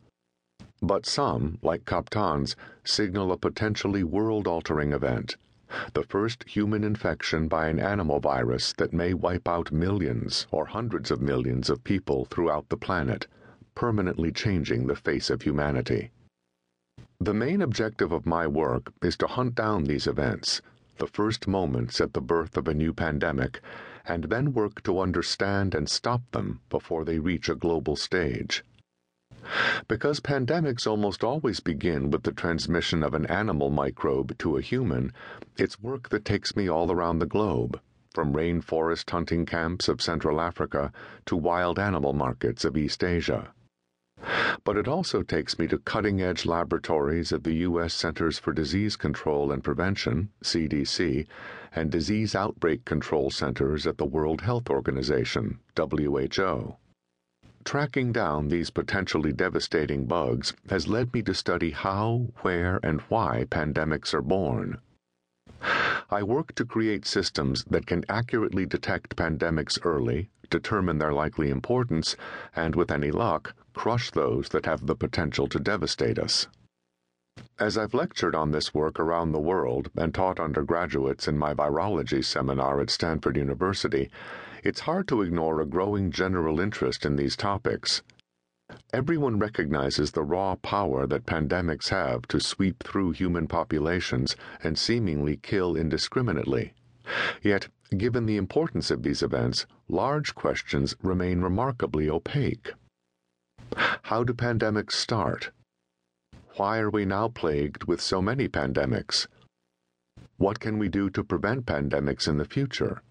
But some, like Kaptan's, signal a potentially world-altering event. The first human infection by an animal virus that may wipe out millions or hundreds of millions of people throughout the planet, permanently changing the face of humanity. The main objective of my work is to hunt down these events, the first moments at the birth of a new pandemic, and then work to understand and stop them before they reach a global stage. Because pandemics almost always begin with the transmission of an animal microbe to a human, it's work that takes me all around the globe, from rainforest hunting camps of Central Africa to wild animal markets of East Asia. But it also takes me to cutting-edge laboratories at the U.S. Centers for Disease Control and Prevention, CDC, and disease outbreak control centers at the World Health Organization, WHO. Tracking down these potentially devastating bugs has led me to study how, where, and why pandemics are born. I work to create systems that can accurately detect pandemics early, determine their likely importance, and, with any luck, crush those that have the potential to devastate us. As I've lectured on this work around the world and taught undergraduates in my virology seminar at Stanford University, it's hard to ignore a growing general interest in these topics. Everyone recognizes the raw power that pandemics have to sweep through human populations and seemingly kill indiscriminately. Yet, given the importance of these events, large questions remain remarkably opaque. How do pandemics start? Why are we now plagued with so many pandemics? What can we do to prevent pandemics in the future?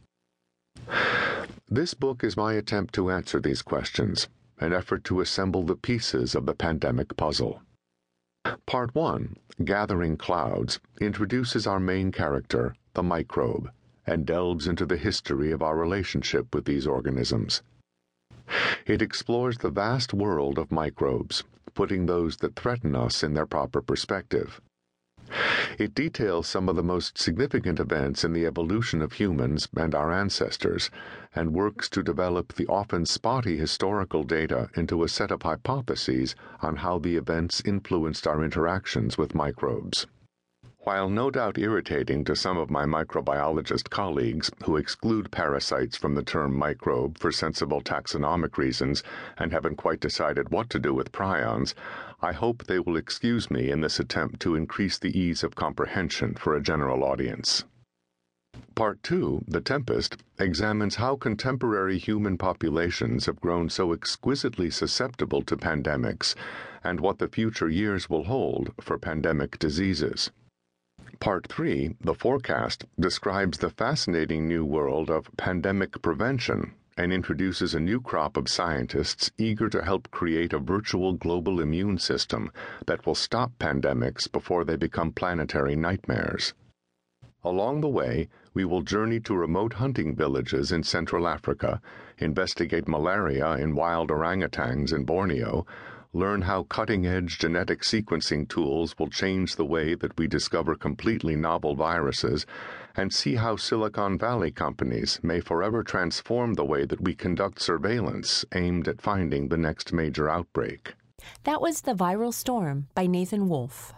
This book is my attempt to answer these questions, an effort to assemble the pieces of the pandemic puzzle. Part 1, Gathering Clouds, introduces our main character, the microbe, and delves into the history of our relationship with these organisms. It explores the vast world of microbes, putting those that threaten us in their proper perspective. It details some of the most significant events in the evolution of humans and our ancestors, and works to develop the often spotty historical data into a set of hypotheses on how the events influenced our interactions with microbes. While no doubt irritating to some of my microbiologist colleagues who exclude parasites from the term microbe for sensible taxonomic reasons and haven't quite decided what to do with prions, I hope they will excuse me in this attempt to increase the ease of comprehension for a general audience. Part 2, The Tempest, examines how contemporary human populations have grown so exquisitely susceptible to pandemics and what the future years will hold for pandemic diseases. Part 3, The Forecast, describes the fascinating new world of pandemic prevention and introduces a new crop of scientists eager to help create a virtual global immune system that will stop pandemics before they become planetary nightmares. Along the way, we will journey to remote hunting villages in Central Africa, investigate malaria in wild orangutans in Borneo, learn how cutting-edge genetic sequencing tools will change the way that we discover completely novel viruses, and see how Silicon Valley companies may forever transform the way that we conduct surveillance aimed at finding the next major outbreak. That was The Viral Storm by Nathan Wolfe.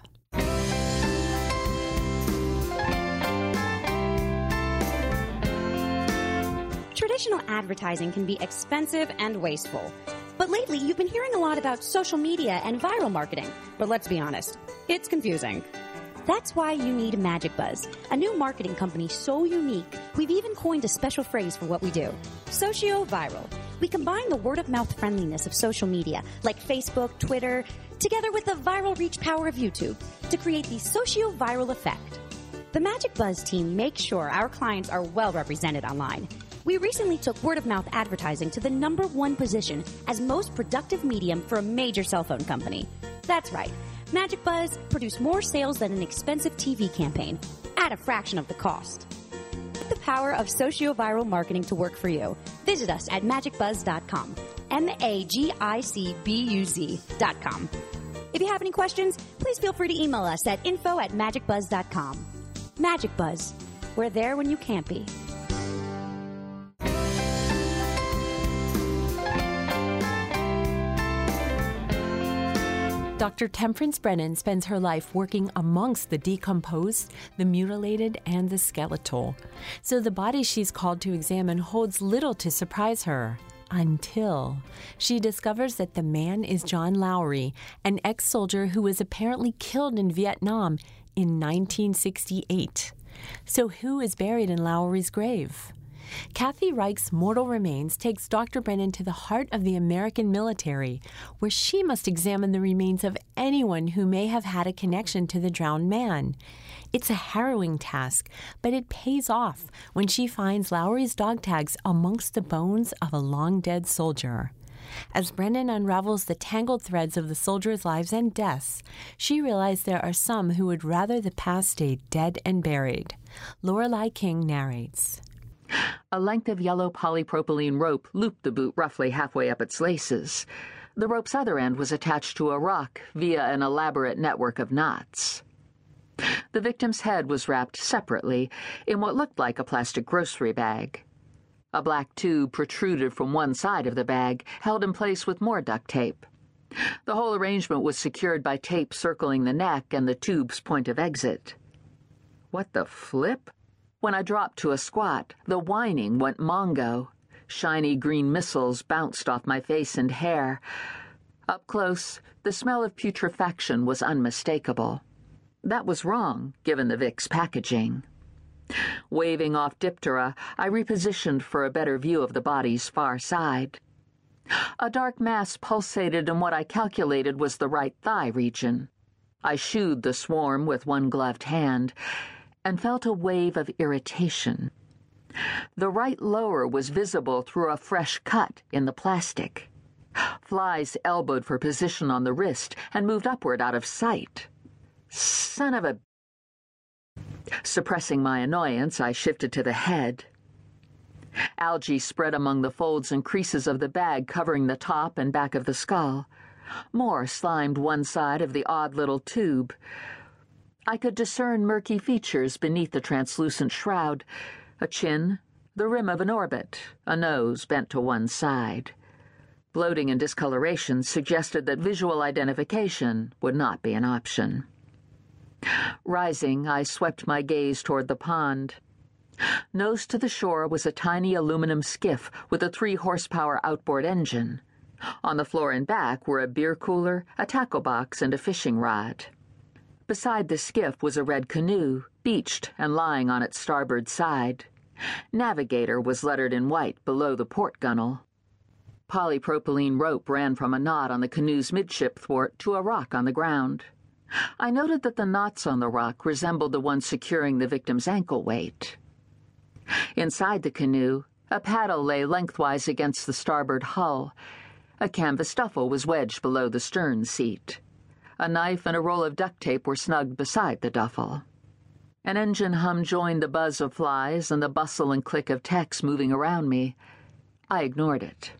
Traditional advertising can be expensive and wasteful. But lately, you've been hearing a lot about social media and viral marketing. But let's be honest, it's confusing. That's why you need MagicBuzz, a new marketing company so unique, we've even coined a special phrase for what we do. Socio-viral. We combine the word-of-mouth friendliness of social media, like Facebook, Twitter, together with the viral reach power of YouTube, to create the socio-viral effect. The MagicBuzz team makes sure our clients are well represented online. We recently took word-of-mouth advertising to the #1 position as most productive medium for a major cell phone company. That's right. MagicBuzz produced more sales than an expensive TV campaign, at a fraction of the cost. Put the power of socio-viral marketing to work for you. Visit us at magicbuzz.com. MAGICBUZ.com. If you have any questions, please feel free to email us at info@magicbuzz.com. MagicBuzz. We're there when you can't be. Dr. Temperance Brennan spends her life working amongst the decomposed, the mutilated, and the skeletal. So the body she's called to examine holds little to surprise her. Until she discovers that the man is John Lowry, an ex-soldier who was apparently killed in Vietnam in 1968. So who is buried in Lowry's grave? Kathy Reich's Mortal Remains takes Dr. Brennan to the heart of the American military, where she must examine the remains of anyone who may have had a connection to the drowned man. It's a harrowing task, but it pays off when she finds Lowry's dog tags amongst the bones of a long-dead soldier. As Brennan unravels the tangled threads of the soldiers' lives and deaths, she realizes there are some who would rather the past stay dead and buried. Lorelei King narrates. A length of yellow polypropylene rope looped the boot roughly halfway up its laces. The rope's other end was attached to a rock via an elaborate network of knots. The victim's head was wrapped separately in what looked like a plastic grocery bag. A black tube protruded from one side of the bag, held in place with more duct tape. The whole arrangement was secured by tape circling the neck and the tube's point of exit. What the flip? When I dropped to a squat, the whining went Mongo. Shiny green missiles bounced off my face and hair. Up close, the smell of putrefaction was unmistakable. That was wrong, given the Vicks packaging. Waving off Diptera, I repositioned for a better view of the body's far side. A dark mass pulsated in what I calculated was the right thigh region. I shooed the swarm with one gloved hand, and felt a wave of irritation. The right lower was visible through a fresh cut in the plastic. Flies elbowed for position on the wrist and moved upward out of sight. Son of a... Suppressing my annoyance, I shifted to the head. Algae spread among the folds and creases of the bag covering the top and back of the skull. More slimed one side of the odd little tube. I could discern murky features beneath the translucent shroud, a chin, the rim of an orbit, a nose bent to one side. Bloating and discoloration suggested that visual identification would not be an option. Rising, I swept my gaze toward the pond. Nose to the shore was a tiny aluminum skiff with a 3-horsepower outboard engine. On the floor and back were a beer cooler, a tackle box, and a fishing rod. Beside the skiff was a red canoe, beached and lying on its starboard side. Navigator was lettered in white below the port gunwale. Polypropylene rope ran from a knot on the canoe's midship thwart to a rock on the ground. I noted that the knots on the rock resembled the ones securing the victim's ankle weight. Inside the canoe, a paddle lay lengthwise against the starboard hull. A canvas duffel was wedged below the stern seat. A knife and a roll of duct tape were snugged beside the duffel. An engine hum joined the buzz of flies and the bustle and click of techs moving around me. I ignored it.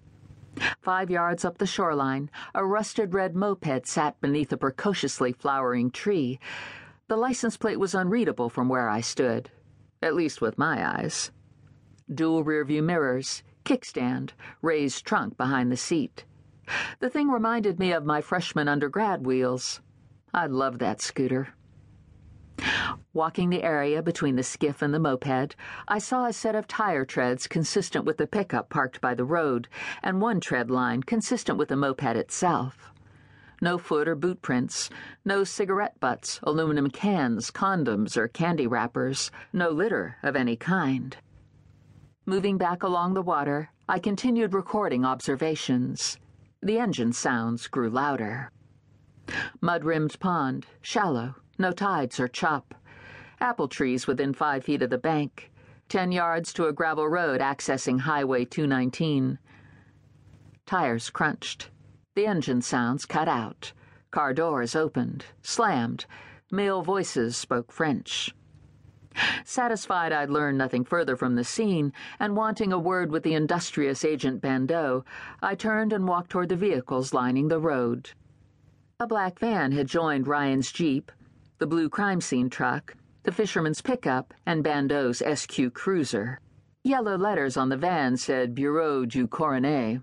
5 yards up the shoreline, a rusted red moped sat beneath a precociously flowering tree. The license plate was unreadable from where I stood, at least with my eyes. Dual rearview mirrors, kickstand, raised trunk behind the seat. The thing reminded me of my freshman undergrad wheels. I loved that scooter. Walking the area between the skiff and the moped, I saw a set of tire treads consistent with the pickup parked by the road, and one tread line consistent with the moped itself. No foot or boot prints, no cigarette butts, aluminum cans, condoms, or candy wrappers, no litter of any kind. Moving back along the water, I continued recording observations. The engine sounds grew louder. Mud-rimmed pond, shallow, no tides or chop. Apple trees within 5 feet of the bank. 10 yards to a gravel road accessing Highway 219. Tires crunched. The engine sounds cut out. Car doors opened, slammed. Male voices spoke French. Satisfied I'd learned nothing further from the scene, and wanting a word with the industrious Agent Bandeau, I turned and walked toward the vehicles lining the road. A black van had joined Ryan's Jeep, the blue crime scene truck, the fisherman's pickup, and Bandeau's SQ Cruiser. Yellow letters on the van said Bureau du Coroner.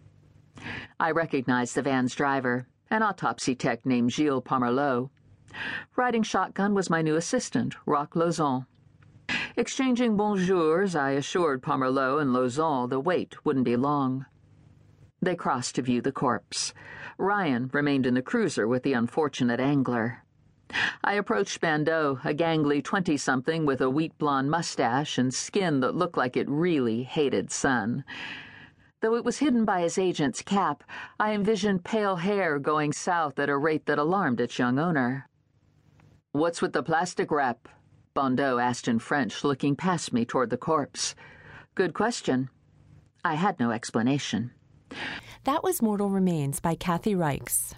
I recognized the van's driver, an autopsy tech named Gilles Pomerleau. Riding shotgun was my new assistant, Roch Lauzon. Exchanging bonjours, I assured Pomerleau and Lauzon the wait wouldn't be long. They crossed to view the corpse. Ryan remained in the cruiser with the unfortunate angler. I approached Bandeau, a gangly 20-something with a wheat-blonde mustache and skin that looked like it really hated sun. Though it was hidden by his agent's cap, I envisioned pale hair going south at a rate that alarmed its young owner. "What's with the plastic wrap?" Bandeau asked in French, looking past me toward the corpse. "Good question." I had no explanation. That was Mortal Remains by Kathy Reichs.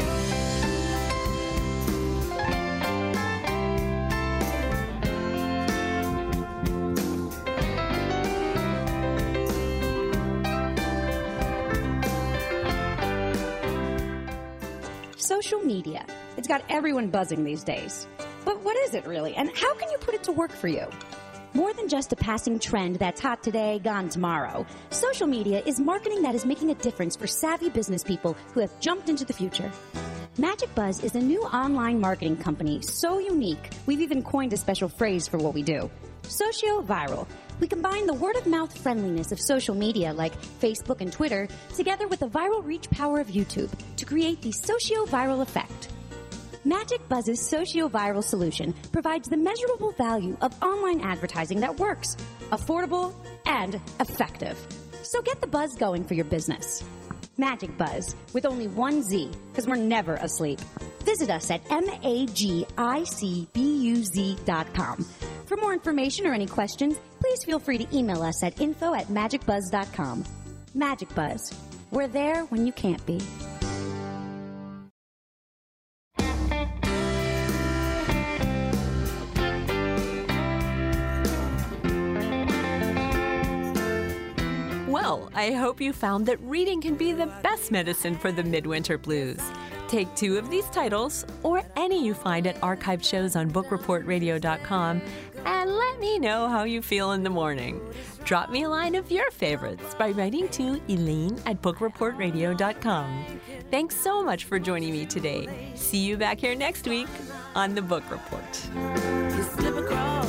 Social media. It's got everyone buzzing these days. But what is it really, and how can you put it to work for you? More than just a passing trend that's hot today, gone tomorrow, social media is marketing that is making a difference for savvy business people who have jumped into the future. Magic Buzz is a new online marketing company so unique, we've even coined a special phrase for what we do. Socio-viral. We combine the word-of-mouth friendliness of social media like Facebook and Twitter together with the viral reach power of YouTube to create the socio-viral effect. Magic Buzz's socio-viral solution provides the measurable value of online advertising that works, affordable, and effective. So get the buzz going for your business. Magic Buzz, with only one Z, because we're never asleep. Visit us at magicbuz.com. For more information or any questions, please feel free to email us at info@magicbuzz.com. Magic Buzz. We're there when you can't be. Well, I hope you found that reading can be the best medicine for the midwinter blues. Take 2 of these titles, or any you find at archived shows on bookreportradio.com, and let me know how you feel in the morning. Drop me a line of your favorites by writing to Elaine at bookreportradio.com. Thanks so much for joining me today. See you back here next week on The Book Report.